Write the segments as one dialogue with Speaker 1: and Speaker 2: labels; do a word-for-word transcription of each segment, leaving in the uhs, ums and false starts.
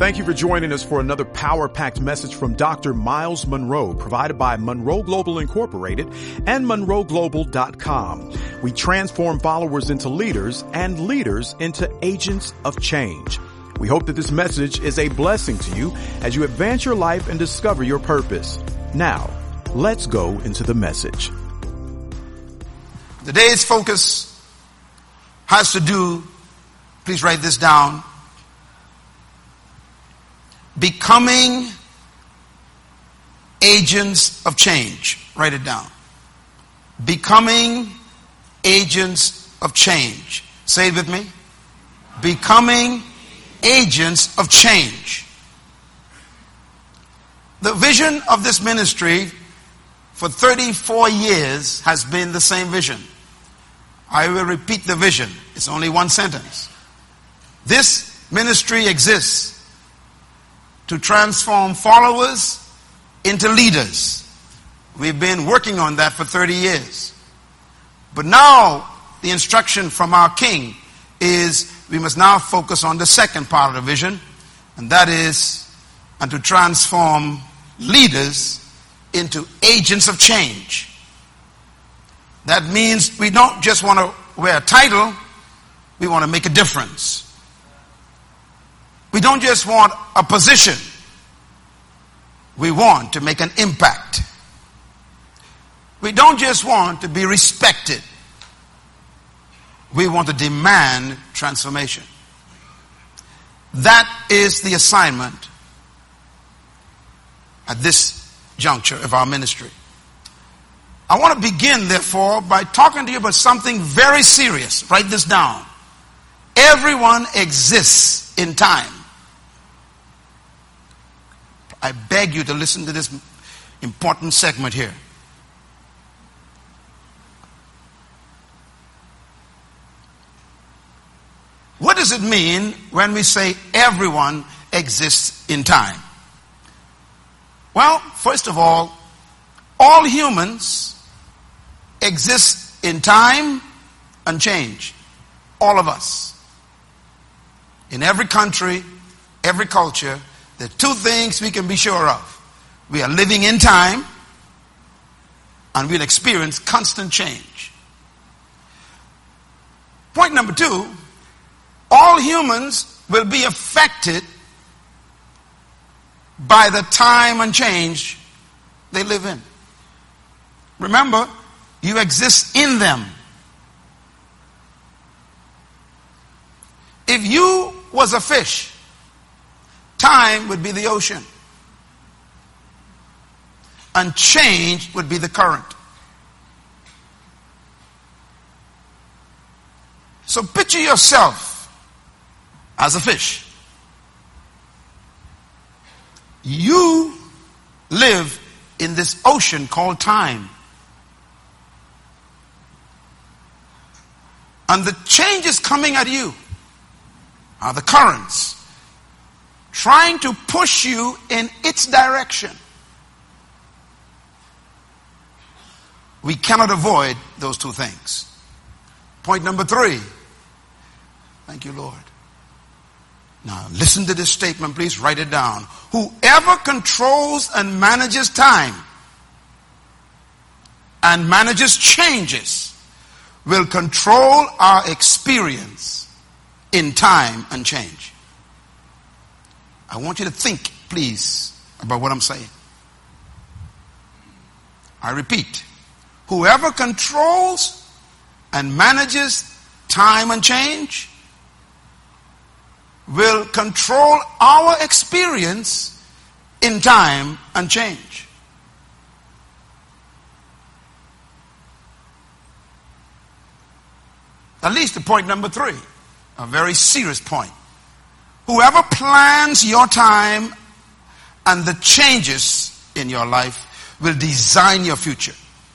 Speaker 1: Thank you for joining us for another power-packed message from Doctor Miles Monroe, provided by Monroe Global Incorporated and Monroe Global dot com. We transform followers into leaders and leaders into agents of change. We hope that this message is a blessing to you as you advance your life and discover your purpose. Now, let's go into the message.
Speaker 2: Today's focus has to do, please write this down, becoming agents of change. Write it down. Becoming agents of change. Say it with me. Becoming agents of change. The vision of this ministry for thirty-four years has been the same vision. I will repeat the vision. It's only one sentence. This ministry exists to transform followers into leaders. We've been working on that for thirty years. But now the instruction from our King is we must now focus on the second part of the vision, and that is and to transform leaders into agents of change. That means we don't just want to wear a title, we want to make a difference. We don't just want a position. We want to make an impact. We don't just want to be respected. We want to demand transformation. That is the assignment at this juncture of our ministry. I want to begin, therefore, by talking to you about something very serious. Write this down. Everyone exists in time. I beg you to listen to this important segment here. What does it mean when we say everyone exists in time? Well, first of all, all humans exist in time and change. All of us. In every country, every culture, there are two things we can be sure of. We are living in time and we'll experience constant change. Point number two, all humans will be affected by the time and change they live in. Remember, you exist in them. If you was a fish, time would be the ocean. And change would be the current. So picture yourself as a fish. You live in this ocean called time. And the changes coming at you are the currents trying to push you in its direction. We cannot avoid those two things. Point number three. Thank you, Lord. Now, listen to this statement, please write it down. Whoever controls and manages time and manages changes will control our experience in time and change. I want you to think, please, about what I'm saying. I repeat, whoever controls and manages time and change will control our experience in time and change. At least to point number three, a very serious point. Whoever plans your time and the changes in your life will design your future.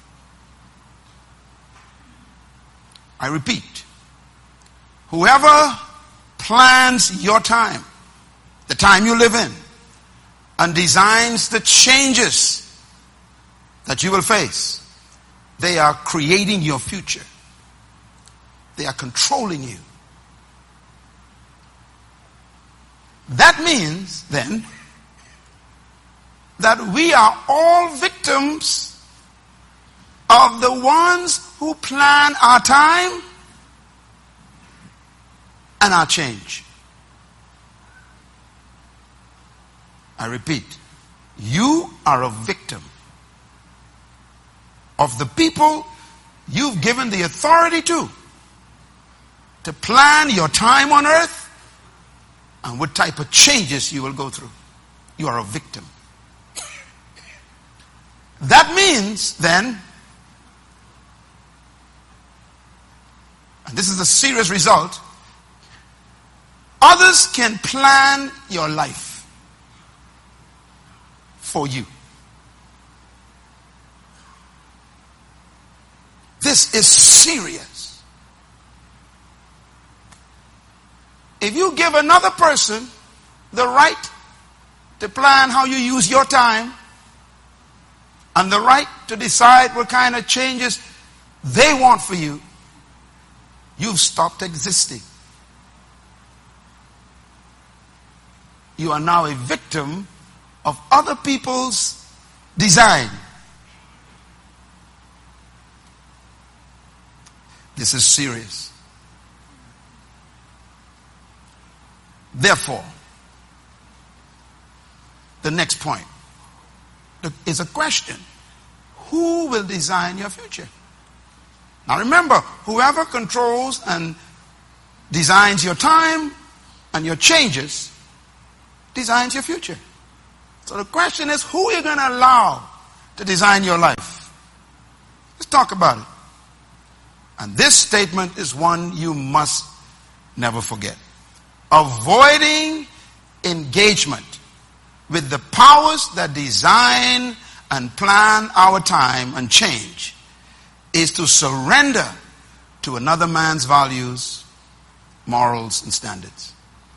Speaker 2: I repeat, whoever plans your time, the time you live in, and designs the changes that you will face, they are creating your future. They are controlling you. That means then that we are all victims of the ones who plan our time and our change. I repeat, you are a victim of the people you've given the authority to, to plan your time on earth and what type of changes you will go through. You are a victim. That means then, and this is the serious result, others can plan your life for you. This is serious. If you give another person the right to plan how you use your time and the right to decide what kind of changes they want for you, you've stopped existing. You are now a victim of other people's design. This is serious. Therefore, the next point is a question. Who will design your future? Now remember, whoever controls and designs your time and your changes designs your future. So the question is, who are you going to allow to design your life? Let's talk about it. And this statement is one you must never forget. Avoiding engagement with the powers that design and plan our time and change is to surrender to another man's values, morals, and standards.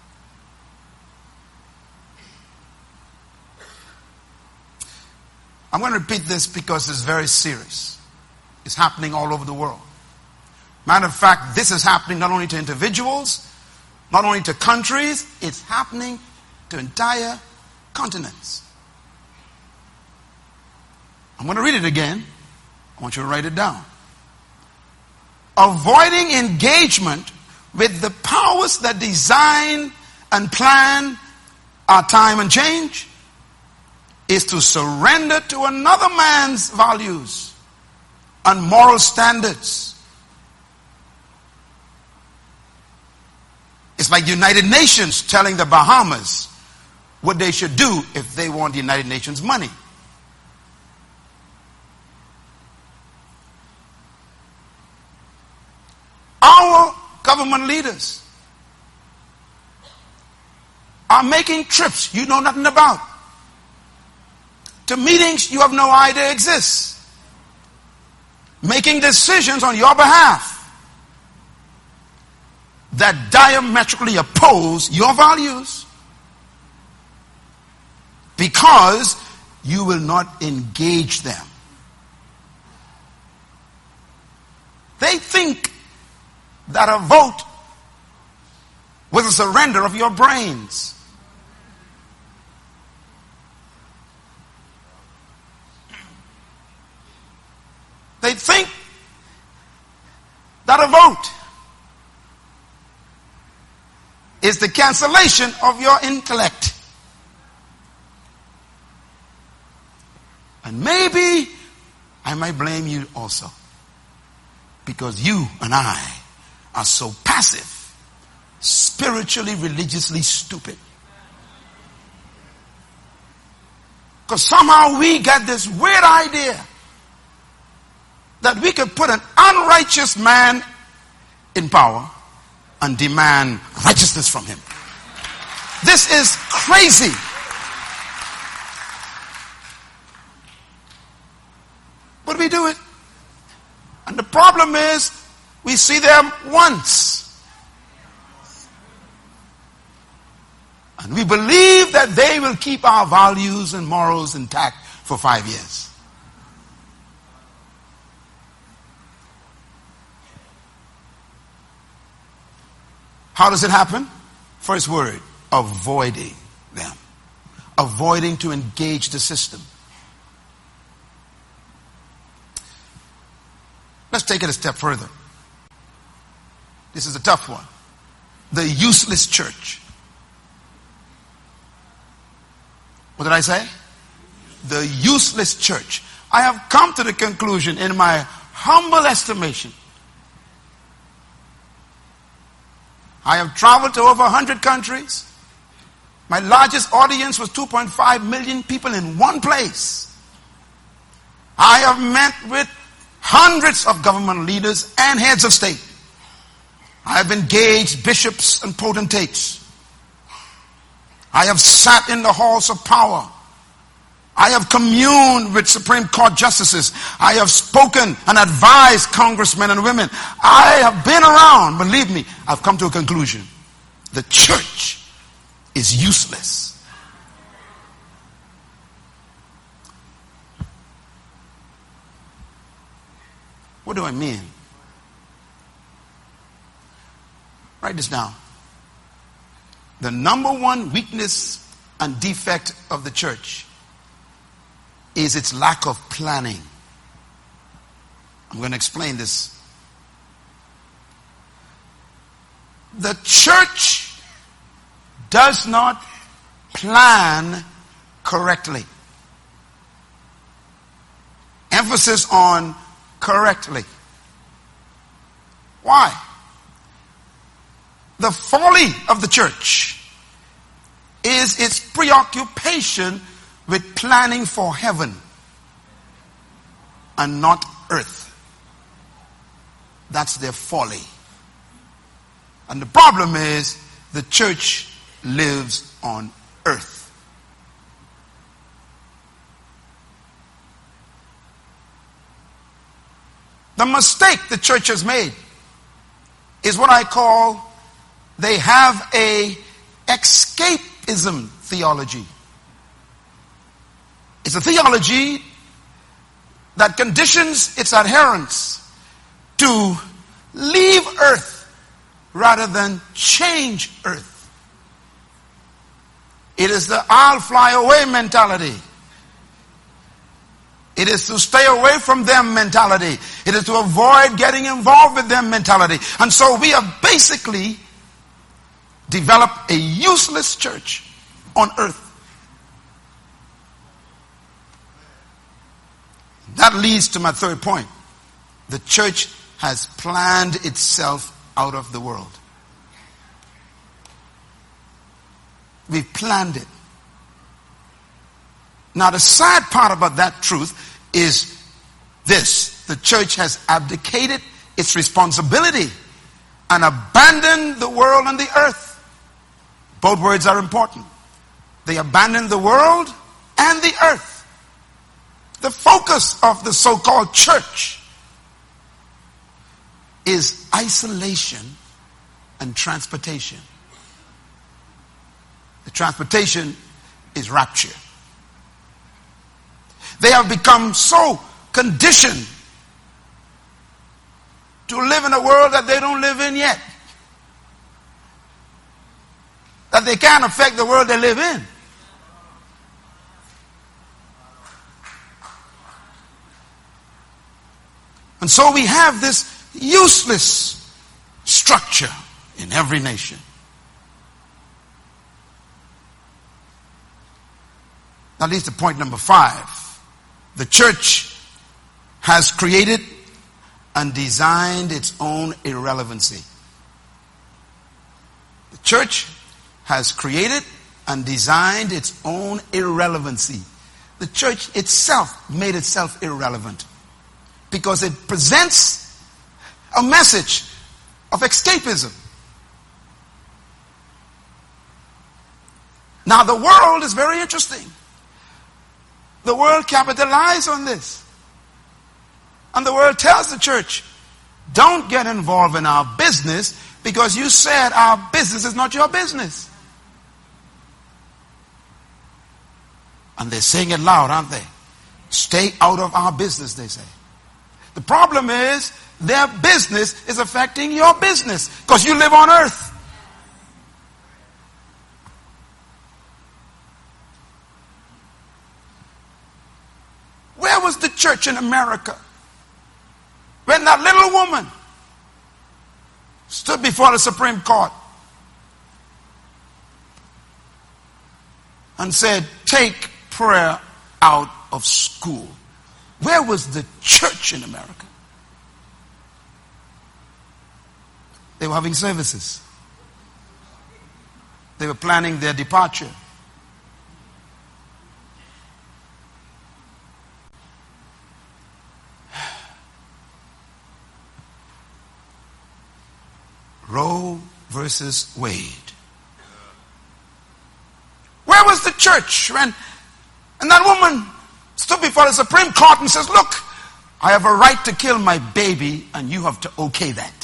Speaker 2: I'm going to repeat this because it's very serious. It's happening all over the world. Matter of fact, this is happening not only to individuals, not only to countries, it's happening to entire continents. I'm going to read it again. I want you to write it down. Avoiding engagement with the powers that design and plan our time and change is to surrender to another man's values and moral standards. It's like the United Nations telling the Bahamas what they should do if they want the United Nations money. Our government leaders are making trips you know nothing about, to meetings you have no idea exist, making decisions on your behalf that diametrically oppose your values because you will not engage them. They think that a vote was a surrender of your brains. They think that a vote is the cancellation of your intellect. And maybe I might blame you also, because you and I are so passive, spiritually, religiously stupid. Because somehow we got this weird idea that we could put an unrighteous man in power and demand righteousness from him. This is crazy. But we do it. And the problem is, we see them once. And we believe that they will keep our values and morals intact for five years. How does it happen? First word, avoiding them, avoiding to engage the system. Let's take it a step further. This is a tough one. The useless church. What did I say? The useless church. I have come to the conclusion, in my humble estimation, I have traveled to over one hundred countries. My largest audience was two point five million people in one place. I have met with hundreds of government leaders and heads of state. I have engaged bishops and potentates. I have sat in the halls of power. I have communed with Supreme Court justices. I have spoken and advised congressmen and women. I have been around. Believe me, I've come to a conclusion. The church is useless. What do I mean? Write this down. The number one weakness and defect of the church is its lack of planning. I'm going to explain this. The church does not plan correctly. Emphasis on correctly. Why? The folly of the church is its preoccupation with planning for heaven and not earth. That's their folly. And the problem is the church lives on earth. The mistake the church has made is what I call, they have a escapism theology. It's a theology that conditions its adherents to leave earth rather than change earth. It is the I'll fly away mentality. It is to stay away from them mentality. It is to avoid getting involved with them mentality. And so we have basically developed a useless church on earth. That leads to my third point. The church has planned itself out of the world. We've planned it. Now the sad part about that truth is this. The church has abdicated its responsibility and abandoned the world and the earth. Both words are important. They abandoned the world and the earth. The focus of the so-called church is isolation and transportation. The transportation is rapture. They have become so conditioned to live in a world that they don't live in yet, that they can't affect the world they live in. And so we have this useless structure in every nation. That leads to point number five. The church has created and designed its own irrelevancy. The church has created and designed its own irrelevancy. The church itself made itself irrelevant because it presents a message of escapism. Now the world is very interesting. The world capitalizes on this. And the world tells the church, don't get involved in our business because you said our business is not your business. And they're saying it loud, aren't they? Stay out of our business, they say. The problem is their business is affecting your business because you live on earth. where was the church in America when that little woman stood before the Supreme Court and said, take prayer out of school? Where was the church in America? They were having services. They were planning their departure. Roe versus Wade. Where was the church when and that woman stood before the Supreme Court and says, look, I have a right to kill my baby and you have to okay that.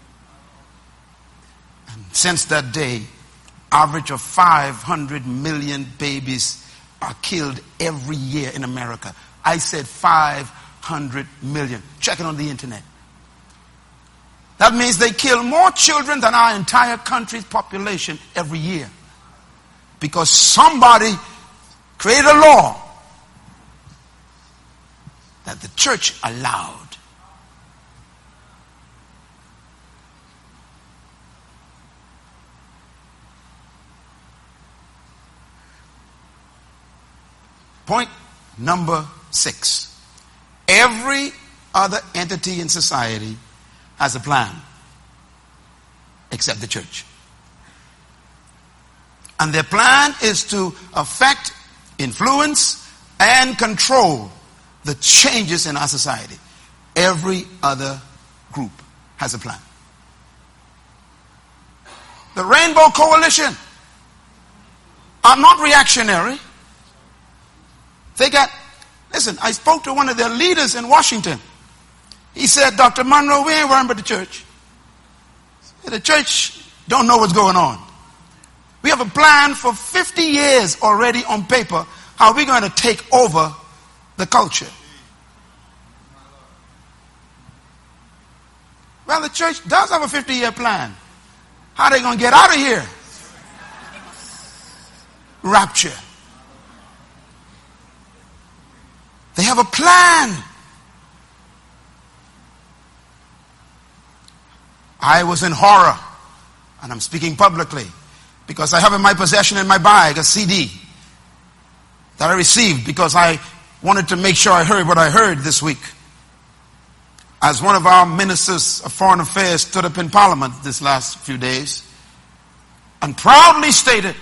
Speaker 2: And since that day, average of five hundred million babies are killed every year in America. I said five hundred million. Check it on the internet. That means they kill more children than our entire country's population every year. Because somebody created a law that the church allowed. Point number six. Every other entity in society has a plan except the church. And their plan is to affect, influence, and control the changes in our society. Every other group has a plan. The Rainbow Coalition are not reactionary. They got, listen, I spoke to one of their leaders in Washington. He said, Doctor Monroe, we ain't worrying about the church. The church don't know what's going on. We have a plan for fifty years already on paper how we're going to take over the culture. Well, the church does have a fifty-year plan. How are they going to get out of here? Rapture. They have a plan. I was in horror, and I'm speaking publicly, because I have in my possession in my bag a C D that I received because I wanted to make sure I heard what I heard this week. As one of our ministers of foreign affairs stood up in Parliament this last few days and proudly stated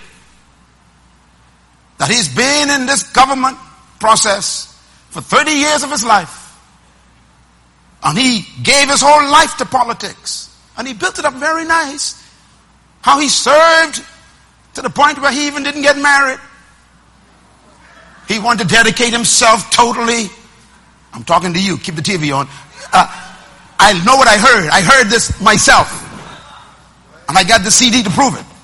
Speaker 2: that he's been in this government process for thirty years of his life, and he gave his whole life to politics, and he built it up very nice. How he served to the point where he even didn't get married. He wanted to dedicate himself totally. I'm talking to you. Keep the T V on. Uh, I know what I heard. I heard this myself. And I got the C D to prove it.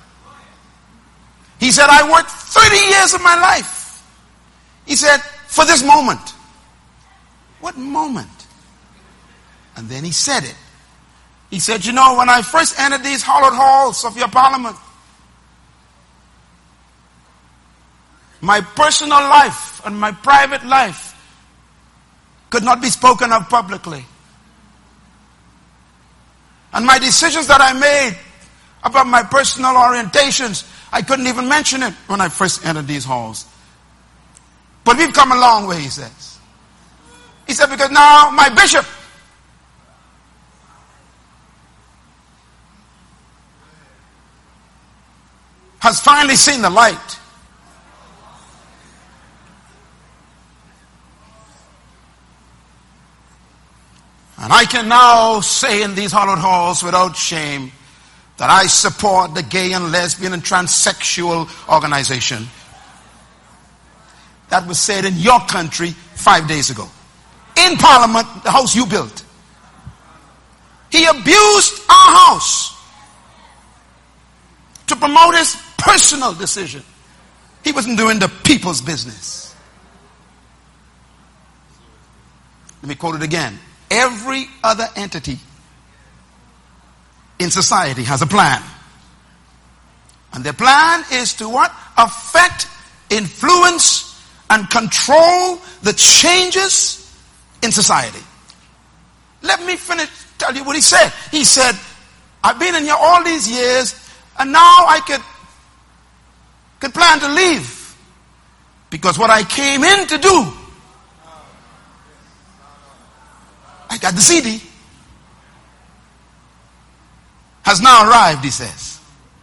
Speaker 2: He said, I worked thirty years of my life. He said, for this moment. What moment? And then he said it. He said, you know, when I first entered these hallowed halls of your parliament, my personal life and my private life could not be spoken of publicly. And my decisions that I made about my personal orientations, I couldn't even mention it when I first entered these halls. But we've come a long way, he says. He said, because now my bishop has finally seen the light. And I can now say in these hallowed halls without shame that I support the gay and lesbian and transsexual organization. That was said in your country five days ago. In Parliament, the house you built. He abused our house to promote his personal decision. He wasn't doing the people's business. Let me quote it again. Every other entity in society has a plan. And their plan is to what? Affect, influence, and control the changes in society. Let me finish, tell you what he said. He said, I've been in here all these years, and now I could, could plan to leave. Because what I came in to do, I got the C D, has now arrived, he says.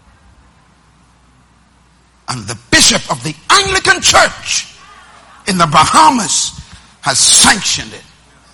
Speaker 2: And the bishop of the Anglican Church in the Bahamas has sanctioned it.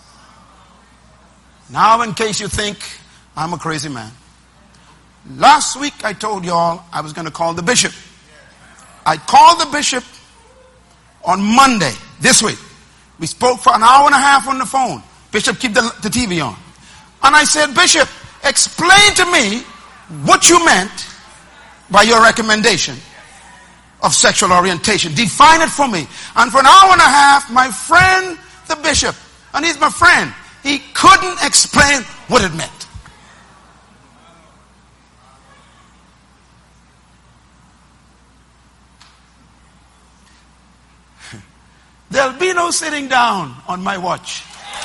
Speaker 2: Now, in case you think I'm a crazy man, last week I told y'all I was going to call the bishop. I called the bishop on Monday, this week. We spoke for an hour and a half on the phone. Bishop, keep the, the T V on. And I said, Bishop, explain to me what you meant by your recommendation of sexual orientation. Define it for me. And for an hour and a half, my friend, the bishop, and he's my friend, he couldn't explain what it meant. There'll be no sitting down on my watch.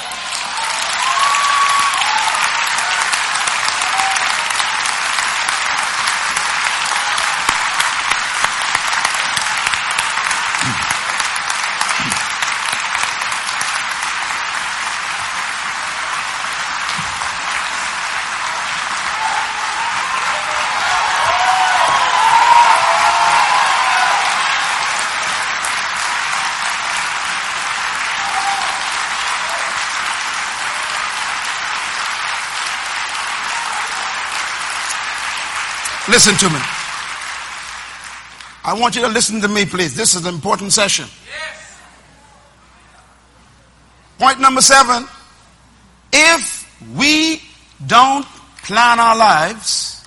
Speaker 2: Listen to me. I want you to listen to me, please. This is an important session. Yes. Point number seven. If we don't plan our lives,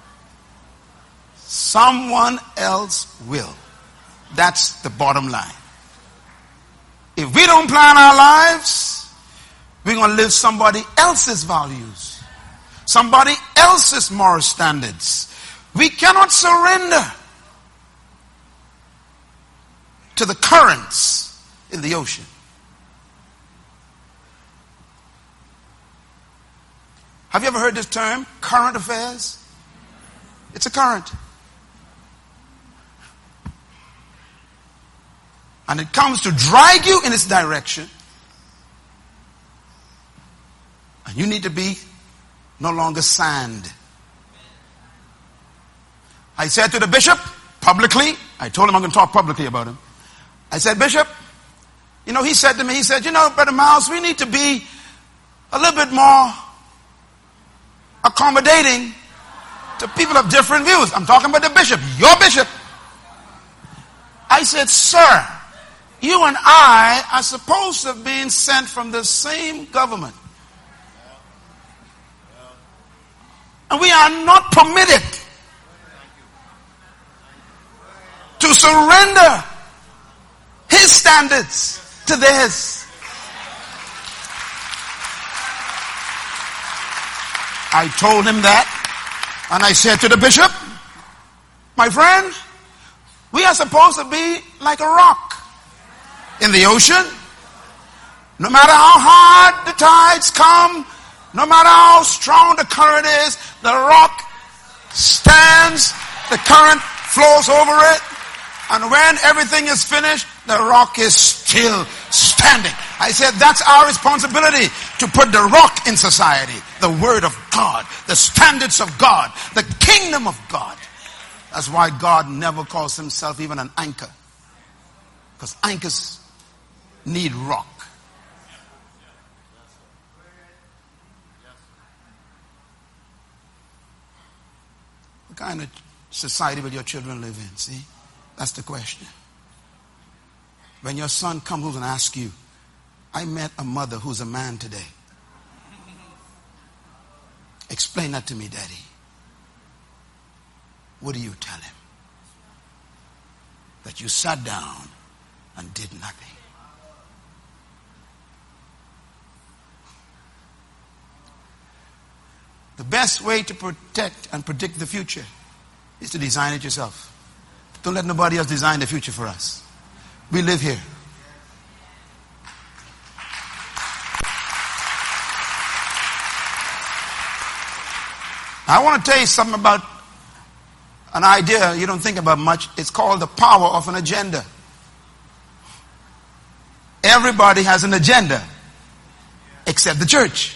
Speaker 2: someone else will. That's the bottom line. If we don't plan our lives, we're going to live somebody else's values, somebody else's moral standards. We cannot surrender to the currents in the ocean. Have you ever heard this term, current affairs? It's a current. And it comes to drag you in its direction. And you need to be no longer sand. I said to the bishop, publicly, I told him I'm going to talk publicly about him. I said, Bishop, you know, he said to me, he said, you know, Brother Miles, we need to be a little bit more accommodating to people of different views. I'm talking about the bishop, your bishop. I said, sir, you and I are supposed to have been sent from the same government. And we are not permitted to surrender his standards to theirs. I told him that, and I said to the bishop, my friend, we are supposed to be like a rock in the ocean. No matter how hard the tides come, no matter how strong the current is, the rock stands, the current flows over it. And when everything is finished, the rock is still standing. I said that's our responsibility, to put the rock in society. The word of God, the standards of God, the kingdom of God. That's why God never calls himself even an anchor. Because anchors need rock. What kind of society will your children live in? See? That's the question. When your son comes and asks you, I met a mother who's a man today. Explain that to me, Daddy. What do you tell him? That you sat down and did nothing. The best way to protect and predict the future is to design it yourself. Don't let nobody else design the future for us. We live here. I want to tell you something about an idea you don't think about much. It's called the power of an agenda. Everybody has an agenda except the church.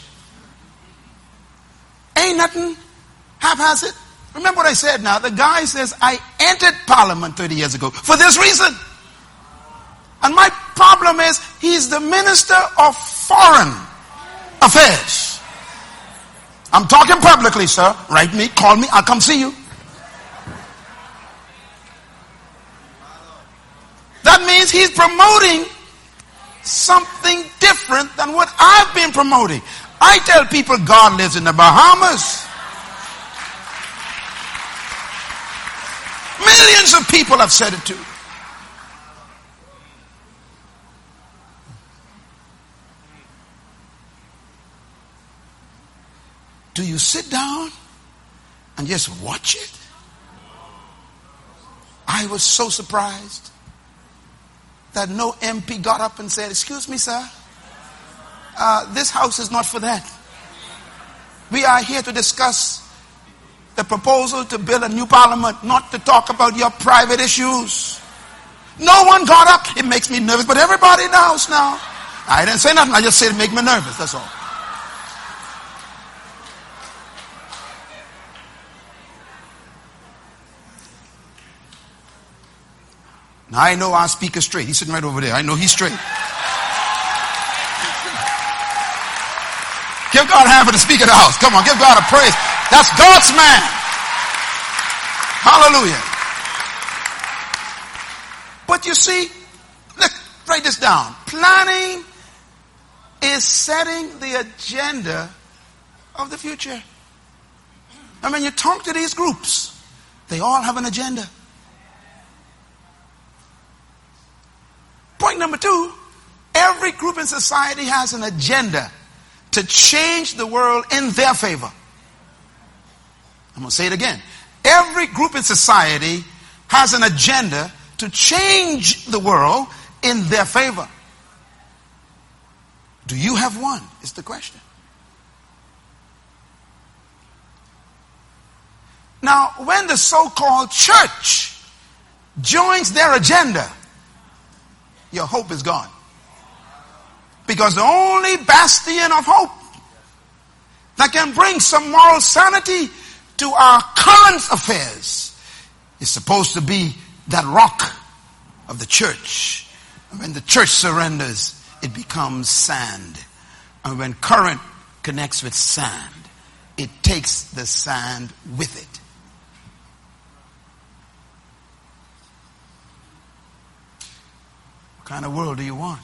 Speaker 2: Ain't nothing haphazard. Remember what I said now. The guy says, I entered Parliament thirty years ago for this reason. And my problem is, he's the Minister of Foreign Affairs. I'm talking publicly, sir. Write me, call me, I'll come see you. That means he's promoting something different than what I've been promoting. I tell people God lives in the Bahamas. Millions of people have said it too. Do you sit down and just watch it? I was so surprised that no M P got up and said, excuse me, sir, uh, this house is not for that. We are here to discuss the proposal to build a new parliament, not to talk about your private issues. No one got up. It makes me nervous, but everybody knows now. I didn't say nothing. I just said it make me nervous. That's all. Now I know our speaker straight. He's sitting right over there. I know he's straight. Give God a hand for the speaker of the house. Come on, give God a praise. That's God's man. Hallelujah. But you see, look, write this down. Planning is setting the agenda of the future. I mean, you talk to these groups, they all have an agenda. Point number two, every group in society has an agenda to change the world in their favor. I'm going to say it again. Every group in society has an agenda to change the world in their favor. Do you have one? Is the question. Now, when the so-called church joins their agenda, your hope is gone. Because the only bastion of hope that can bring some moral sanity to our current affairs is supposed to be that rock of the church. And when the church surrenders, it becomes sand. And when current connects with sand, it takes the sand with it. What kind of world do you want?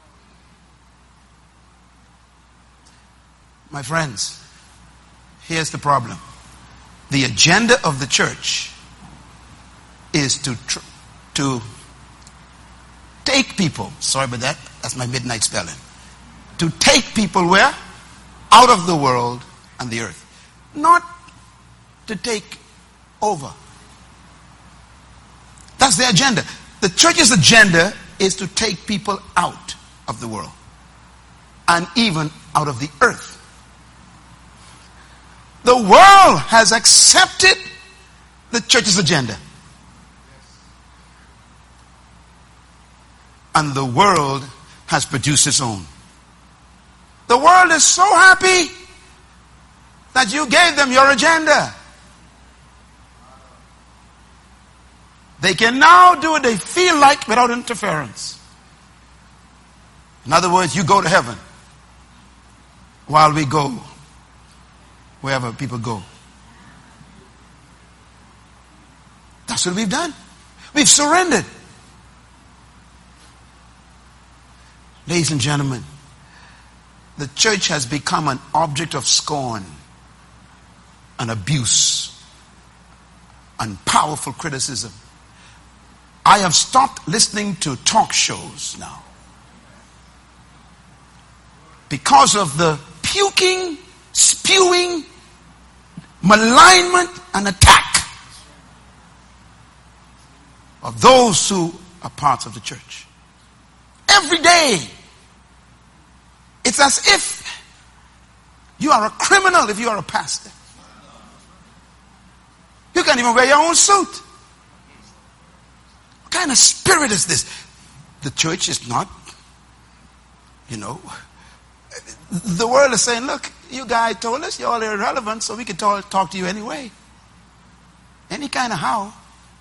Speaker 2: My friends, here's the problem. The agenda of the church is to tr- to take people, sorry about that, that's my midnight spelling, to take people where? Out of the world and the earth. Not to take over. That's the agenda. The church's agenda is to take people out of the world and even out of the earth. The world has accepted the church's agenda. And the world has produced its own. The world is so happy that you gave them your agenda. They can now do what they feel like without interference. In other words, you go to heaven while we go wherever people go. That's what we've done. We've surrendered. Ladies and gentlemen, the church has become an object of scorn and abuse and powerful criticism. I have stopped listening to talk shows now because of the puking, spewing, malignment and attack of those who are parts of the church. Every day, it's as if you are a criminal if you are a pastor. can't even wear your own suit. What kind of spirit is this? The church is not, you know, the world is saying, look, you guys told us you're all irrelevant, so we can talk, talk to you anyway. Any kind of how.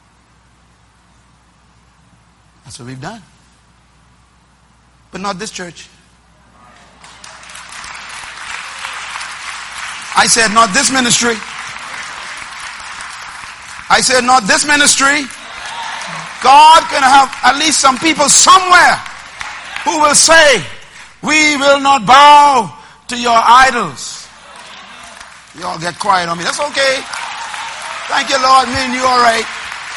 Speaker 2: That's what we've done. But not this church. I said not this ministry. I said not this ministry. God can have at least some people somewhere who will say, we will not bow to your idols. You all get quiet on me. That's okay. Thank you, Lord. Me and you all right.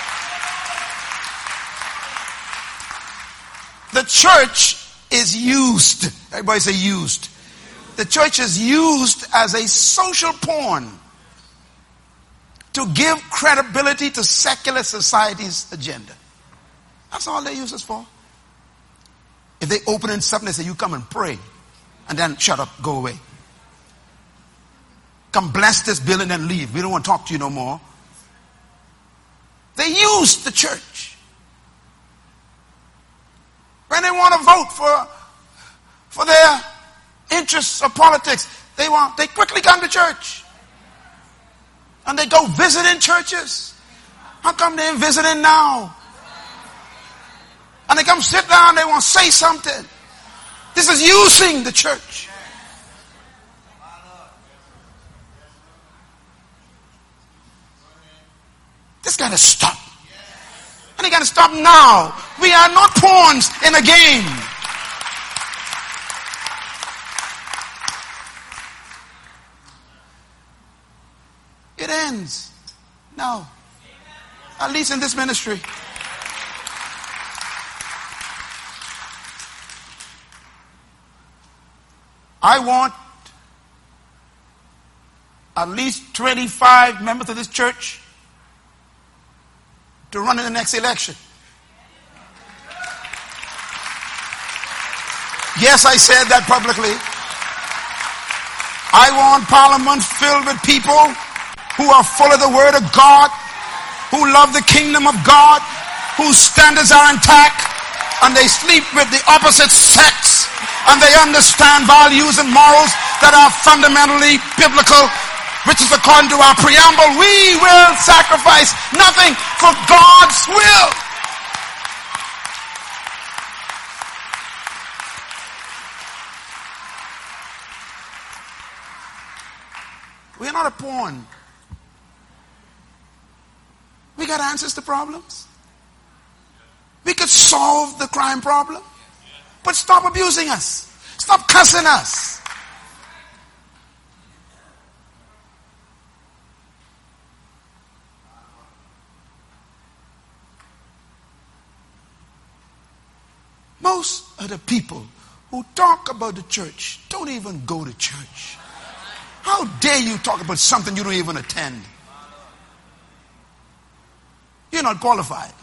Speaker 2: The church is used. Everybody say used. The church is used as a social pawn to give credibility to secular society's agenda. That's all they use us for. If they open in something, they say, you come and pray. And then shut up, go away. Come bless this building and leave. We don't want to talk to you no more. They use the church. When they want to vote for, for their interests or politics, they want, they quickly come to church. And they go visit in churches. How come they ain't visiting now? And they come sit down, they want to say something. This is using the church. This got to stop. And it got to stop now. We are not pawns in a game. It ends. No. At least in this ministry. I want at least twenty-five members of this church to run in the next election. Yes, I said that publicly. I want Parliament filled with people who are full of the Word of God, who love the kingdom of God, whose standards are intact, and they sleep with the opposite sex, and they understand values and morals that are fundamentally biblical, which is according to our preamble. We will sacrifice nothing for God's will. We're not a pawn. We got answers to problems. We could solve the crime problem. But stop abusing us. Stop cussing us. Most of the people who talk about the church don't even go to church. How dare you talk about something you don't even attend? You're not qualified.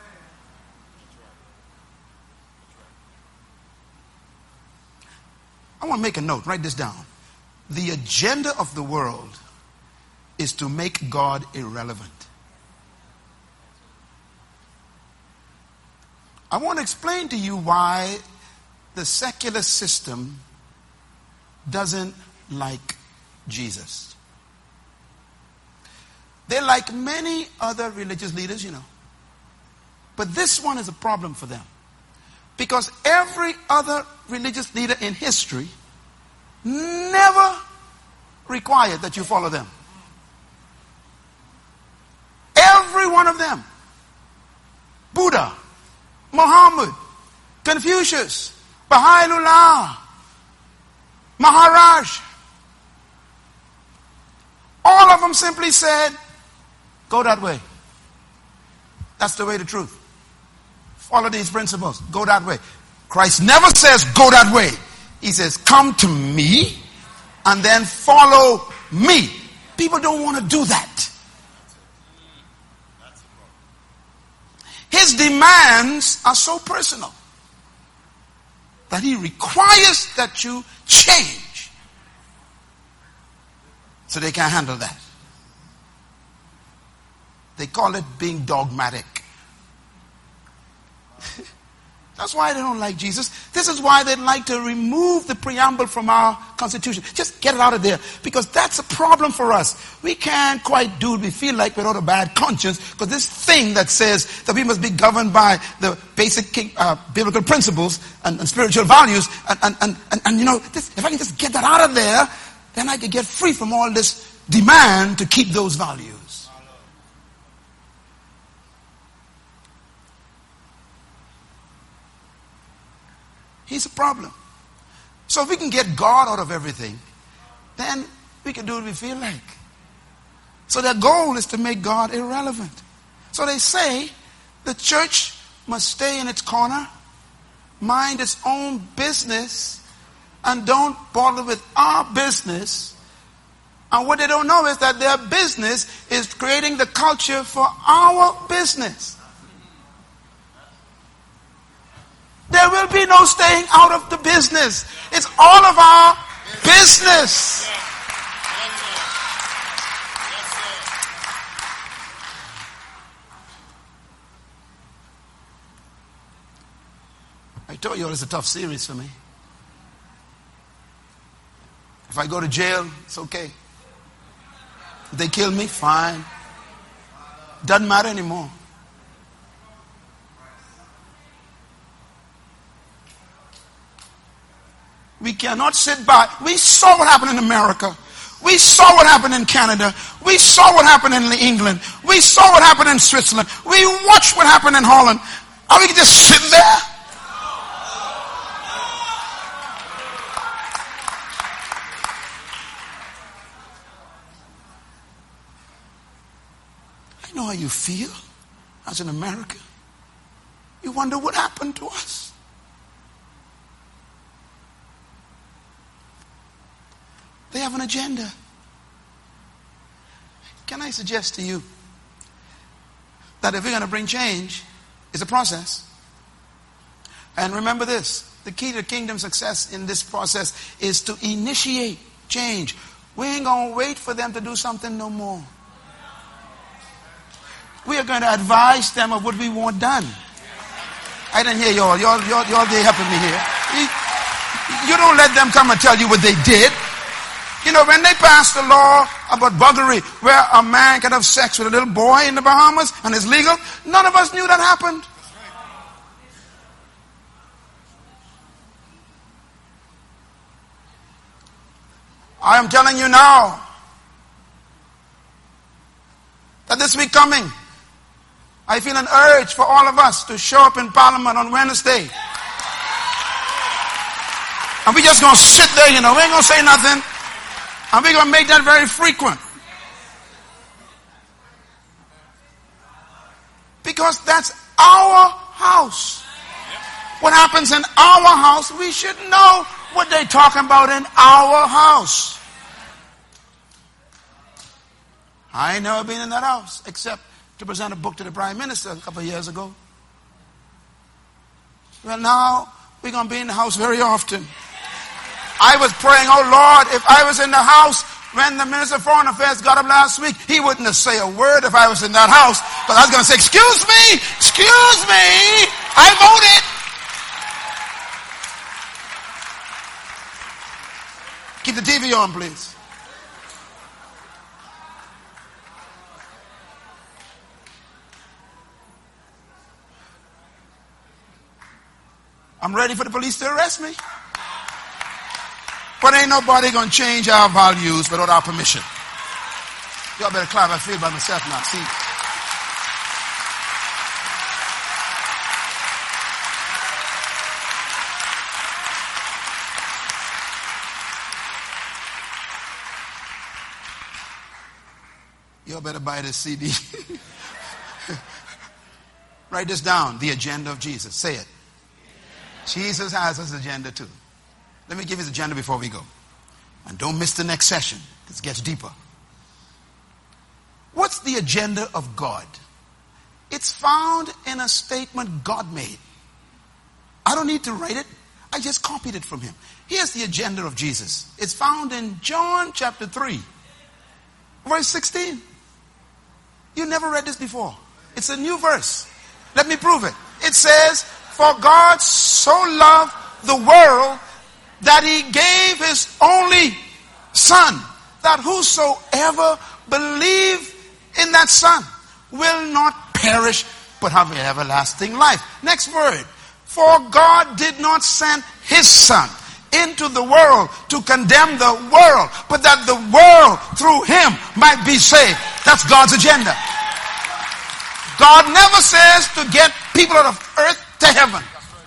Speaker 2: I want to make a note. Write this down. The agenda of the world is to make God irrelevant. I want to explain to you why the secular system doesn't like Jesus. They're like many other religious leaders, you know. But this one is a problem for them. Because every other religious leader in history never required that you follow them. Every one of them. Buddha, Muhammad, Confucius, Baha'u'llah, Maharaj. All of them simply said, go that way. That's the way to truth. Follow these principles. Go that way. Christ never says go that way. He says come to me and then follow me. People don't want to do that. His demands are so personal that he requires that you change. So they can't handle that. They call it being dogmatic. That's why they don't like Jesus. This is why they'd like to remove the preamble from our Constitution. Just get it out of there. Because that's a problem for us. We can't quite do it. We feel like without a bad conscience. Because this thing that says that we must be governed by the basic uh, biblical principles and, and spiritual values. And, and, and, and, and you know, this, if I can just get that out of there, then I can get free from all this demand to keep those values. He's a problem. So if we can get God out of everything, then we can do what we feel like. So their goal is to make God irrelevant. So they say the church must stay in its corner, mind its own business, and don't bother with our business. And what they don't know is that their business is creating the culture for our business. There will be no staying out of the business. It's all of our business. I told you it's a tough series for me. If I go to jail, it's okay. If they kill me, fine. Doesn't matter anymore. We cannot sit by. We saw what happened in America. We saw what happened in Canada. We saw what happened in England. We saw what happened in Switzerland. We watched what happened in Holland. Are we just sitting there? I know how you feel as an American. You wonder what happened to us. They have an agenda. Can I suggest to you that if we're going to bring change, it's a process. And remember this, the key to kingdom success in this process is to initiate change. We ain't going to wait for them to do something no more. We are going to advise them of what we want done. I didn't hear y'all. Y'all, y'all, y'all they helping me here. You, you don't let them come and tell you what they did. You know, when they passed the law about buggery, where a man can have sex with a little boy in the Bahamas and it's legal, none of us knew that happened. I am telling you now that this week coming, I feel an urge for all of us to show up in Parliament on Wednesday. And we just going to sit there, you know, we ain't going to say nothing. And we're going to make that very frequent. Because that's our house. What happens in our house, we should know what they're talking about in our house. I ain't never been in that house except to present a book to the Prime Minister a couple of years ago. Well, now we're going to be in the house very often. I was praying, oh Lord, if I was in the house when the Minister of Foreign Affairs got up last week, he wouldn't have said a word if I was in that house. But I was going to say, excuse me, excuse me, I voted. Keep the T V on, please. I'm ready for the police to arrest me. But ain't nobody going to change our values without our permission. Y'all better clap. I feel by myself now. See? Y'all better buy this C D. Write this down. The agenda of Jesus. Say it. Jesus has his agenda too. Let me give you his agenda before we go. And don't miss the next session. This gets deeper. What's the agenda of God? It's found in a statement God made. I don't need to write it. I just copied it from him. Here's the agenda of Jesus. It's found in John chapter three, verse sixteen. You never read this before. It's a new verse. Let me prove it. It says, for God so loved the world that he gave his only son, that whosoever believe in that son will not perish but have everlasting life. Next word. For God did not send his son into the world to condemn the world, but that the world through him might be saved. That's God's agenda. God never says to get people out of earth to heaven.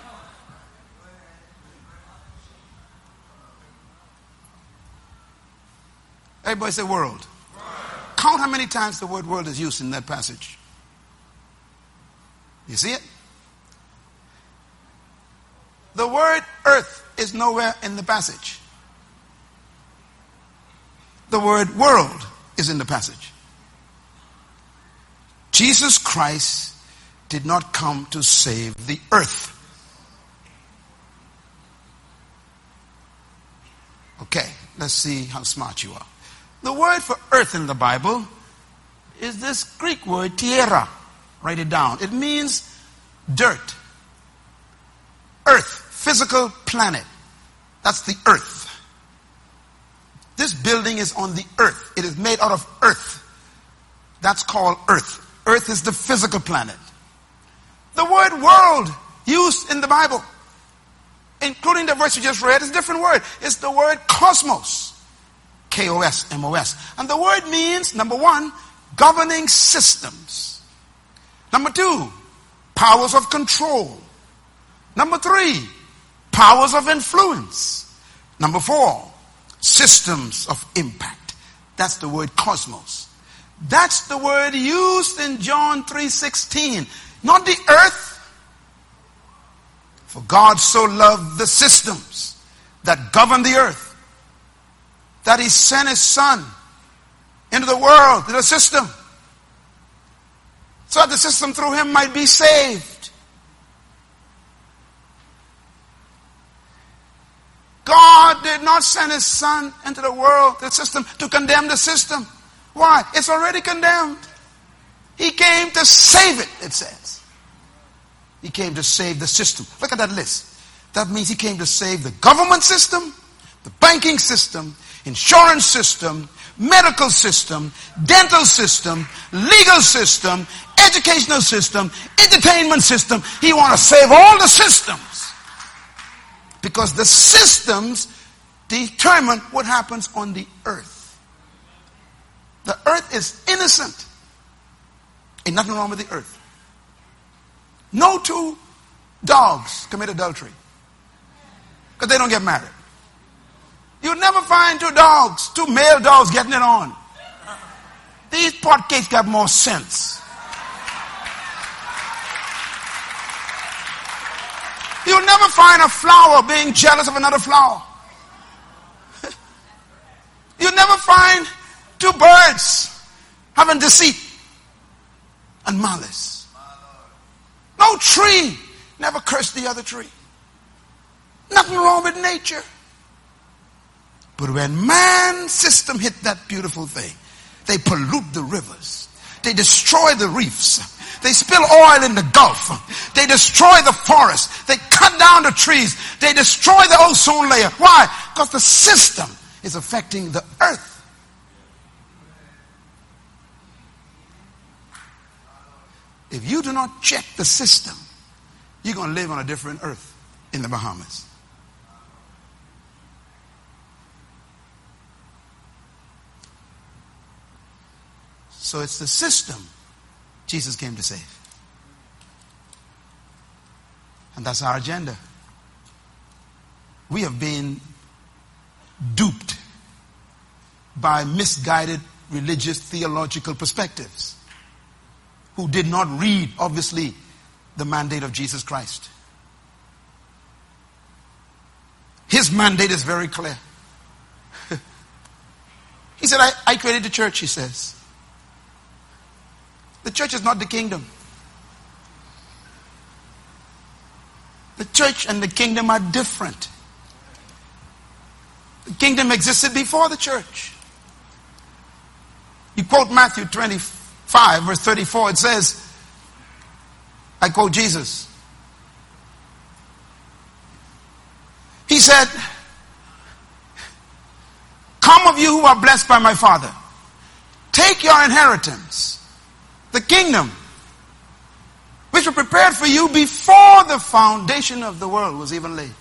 Speaker 2: Everybody say world. World. Count how many times the word world is used in that passage. You see it? The word earth is nowhere in the passage. The word world is in the passage. Jesus Christ did not come to save the earth. Okay, let's see how smart you are. The word for earth in the Bible is this Greek word tierra. Write it down. It means dirt. Earth, physical planet. That's the earth. This building is on the earth. It is made out of earth. That's called earth. Earth is the physical planet. The word world used in the Bible, including the verse we just read, is a different word. It's the word cosmos. K O S M O S. And the word means, number one, governing systems. Number two, powers of control. Number three, powers of influence. Number four, systems of impact. That's the word cosmos. That's the word used in John three sixteen. Not the earth. For God so loved the systems that govern the earth, that he sent his son into the world, to the system, so that the system through him might be saved. God did not send his son into the world, the system, to condemn the system. Why? It's already condemned. He came to save it, it says. He came to save the system. Look at that list. That means he came to save the government system, the banking system, insurance system, medical system, dental system, legal system, educational system, entertainment system. He wants to save all the systems. Because the systems determine what happens on the earth. The earth is innocent. Ain't nothing wrong with the earth. No two dogs commit adultery, because they don't get married. You'll never find two dogs, two male dogs getting it on. These potcakes got more sense. You'll never find a flower being jealous of another flower. You'll never find two birds having deceit and malice. No tree never cursed the other tree. Nothing wrong with nature. But when man's system hit that beautiful thing, they pollute the rivers. They destroy the reefs. They spill oil in the Gulf. They destroy the forest. They cut down the trees. They destroy the ozone layer. Why? Because the system is affecting the earth. If you do not check the system, you're going to live on a different earth in the Bahamas. So it's the system Jesus came to save. And that's our agenda. We have been duped by misguided religious theological perspectives, who did not read, obviously, the mandate of Jesus Christ. His mandate is very clear. He said, I, I created the church, he says. The church is not the kingdom. The church and the kingdom are different. The kingdom existed before the church. You quote Matthew twenty-four five, verse thirty-four, it says, I quote Jesus. He said, come of you who are blessed by my Father, take your inheritance, the kingdom, which were prepared for you before the foundation of the world was even laid.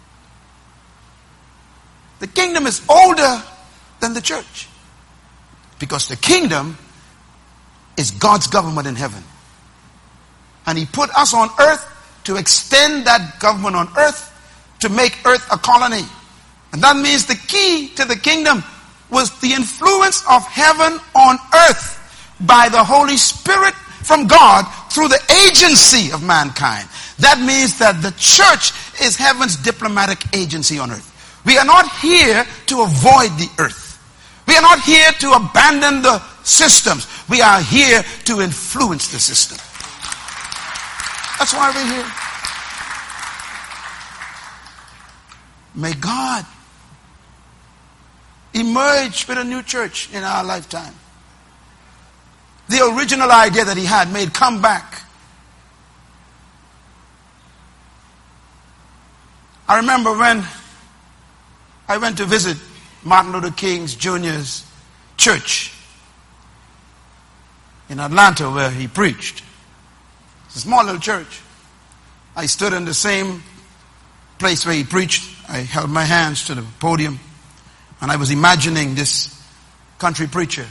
Speaker 2: The kingdom is older than the church, because the kingdom is God's government in heaven. And he put us on earth to extend that government on earth, to make earth a colony. And that means the key to the kingdom was the influence of heaven on earth by the Holy Spirit from God through the agency of mankind. That means that the church is heaven's diplomatic agency on earth. We are not here to avoid the earth. We are not here to abandon the systems. We are here to influence the system. That's why we're here. May God emerge with a new church in our lifetime. The original idea that he had made come back. I remember when I went to visit Martin Luther King Junior's church in Atlanta where he preached. It's a small little church. I stood in the same place where he preached. I held my hands to the podium and I was imagining this country preacher.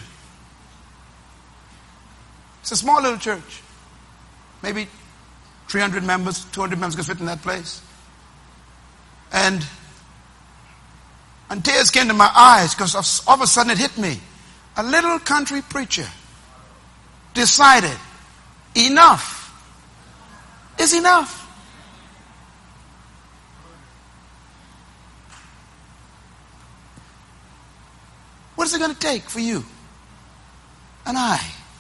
Speaker 2: It's a small little church. Maybe three hundred members, two hundred members could fit in that place. And And tears came to my eyes because all of a sudden it hit me. A little country preacher decided enough is enough. What is it going to take for you and I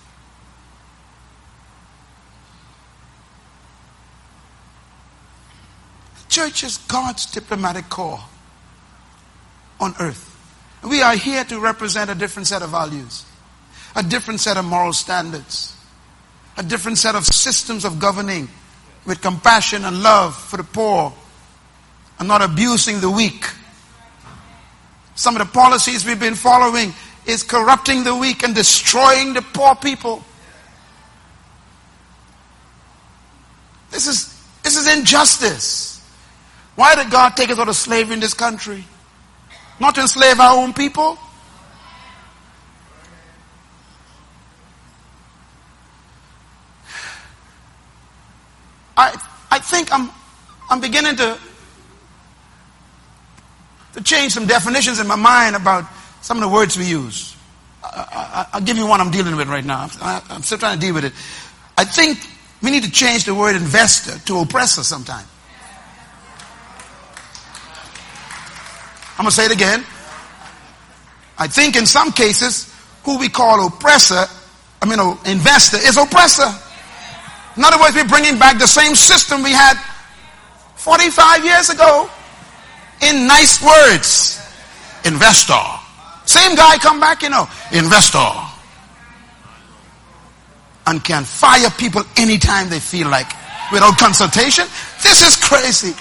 Speaker 2: the church is God's diplomatic corps on earth. We are here to represent a different set of values, a different set of moral standards, a different set of systems of governing with compassion and love for the poor and not abusing the weak. Some of the policies we've been following is corrupting the weak and destroying the poor people. This is, this is injustice. Why did God take us out of slavery in this country? Not to enslave our own people. I I think I'm I'm beginning to to change some definitions in my mind about some of the words we use. I, I, I'll give you one I'm dealing with right now. I, I'm still trying to deal with it. I think we need to change the word investor to oppressor sometime. I'm going to say it again. I think in some cases, who we call oppressor, I mean, oh, investor, is oppressor. In other words, we're bringing back the same system we had forty-five years ago in nice words. Investor. Same guy come back, you know, investor. And can fire people anytime they feel like without consultation. This is crazy.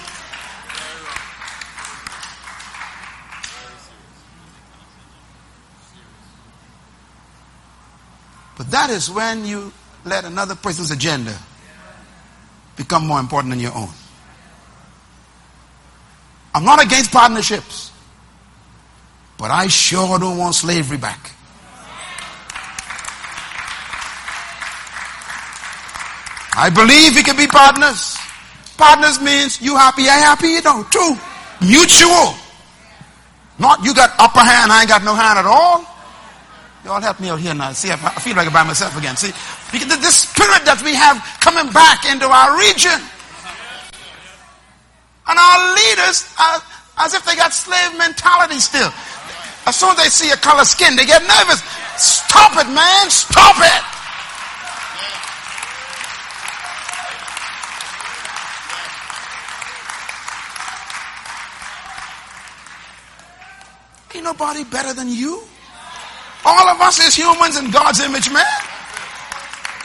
Speaker 2: But that is when you let another person's agenda become more important than your own. I'm not against partnerships, but I sure don't want slavery back. I believe we can be partners. Partners means you happy, I happy, you know, too. Mutual. Not you got upper hand, I ain't got no hand at all. Y'all help me out here now. See, I feel like I'm by myself again. See, because this spirit that we have coming back into our region. And our leaders are as if they got slave mentality still. As soon as they see a color skin, they get nervous. Stop it, man. Stop it. Ain't nobody better than you. All of us is humans in God's image, man.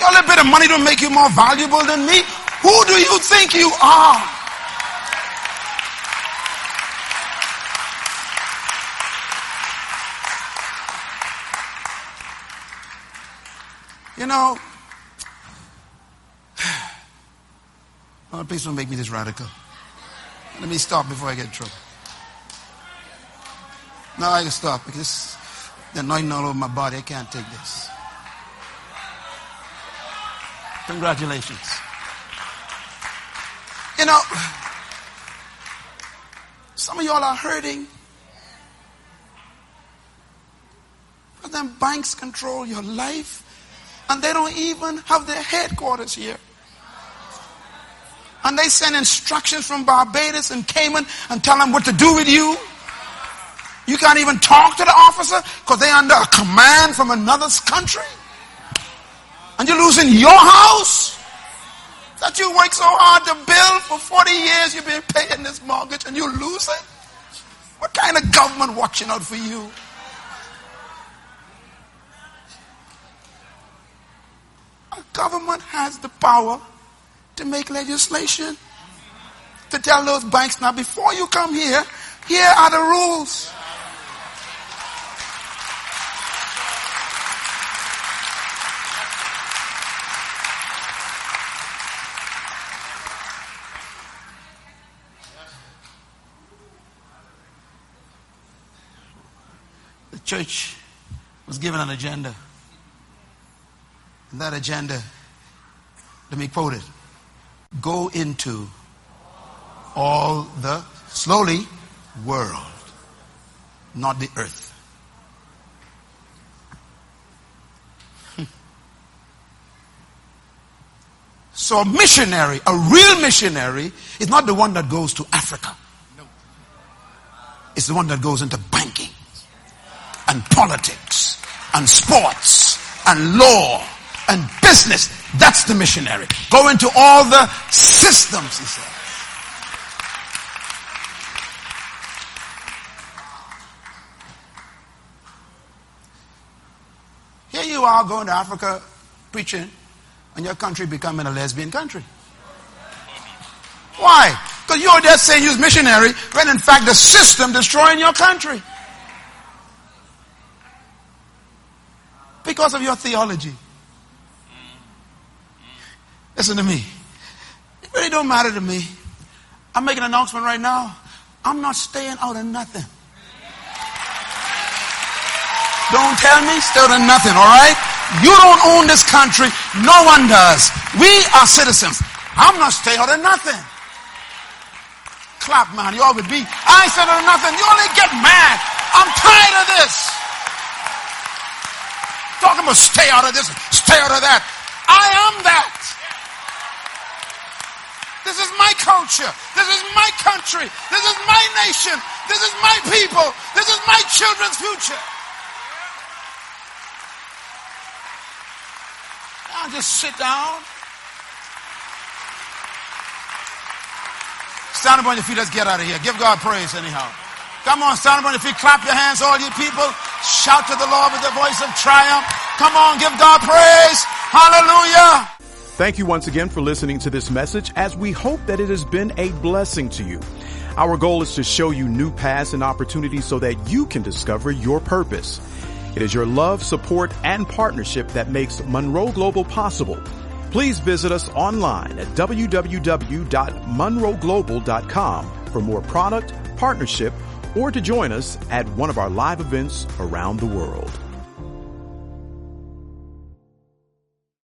Speaker 2: a little bit of money don't make you more valuable than me. Who do you think you are? You know, oh, please don't make me this radical. Let me stop before I get in trouble. No, I can stop because the anointing all over my body. I can't take this. Congratulations. You know, some of y'all are hurting. But then banks control your life. And they don't even have their headquarters here. And they send instructions from Barbados and Cayman and tell them what to do with you. You can't even talk to the officer because they're under a command from another country. And you're losing your house that you worked so hard to build for forty years. You've been paying this mortgage and you lose it. What kind of government watching out for you? A government has the power to make legislation, to tell those banks, now before you come here, here are the rules. The church was given an agenda. And that agenda, let me quote it. Go into all the, slowly, world, not the earth. So a missionary, a real missionary, is not the one that goes to Africa. It's the one that goes into banking and politics and sports and law and business. That's the missionary. Go into all the systems, he said. Here you are going to Africa preaching, and your country becoming a lesbian country. Why? Because you're just saying you're missionary, when in fact the system destroying your country. Because of your theology. Listen to me. It really don't matter to me. I'm making an announcement right now. I'm not staying out of nothing. Don't tell me stay out of nothing, all right? You don't own this country. No one does. We are citizens. I'm not staying out of nothing. Clap, man. You all would be. I ain't staying out of nothing. You only get mad. I'm tired of this. Talking about stay out of this, stay out of that. I am that. This is my culture. This is my country. This is my nation. This is my people. This is my children's future. I'll just sit down. Stand up on your feet. Let's get out of here. Give God praise anyhow. Come on, stand up on your feet. Clap your hands, all you people. Shout to the Lord with the voice of triumph. Come on, give God praise. Hallelujah.
Speaker 1: Thank you once again for listening to this message, as we hope that it has been a blessing to you. Our goal is to show you new paths and opportunities so that you can discover your purpose. It is your love, support, and partnership that makes Monroe Global possible. Please visit us online at w w w dot monroe global dot com for more product, partnership, or to join us at one of our live events around the world.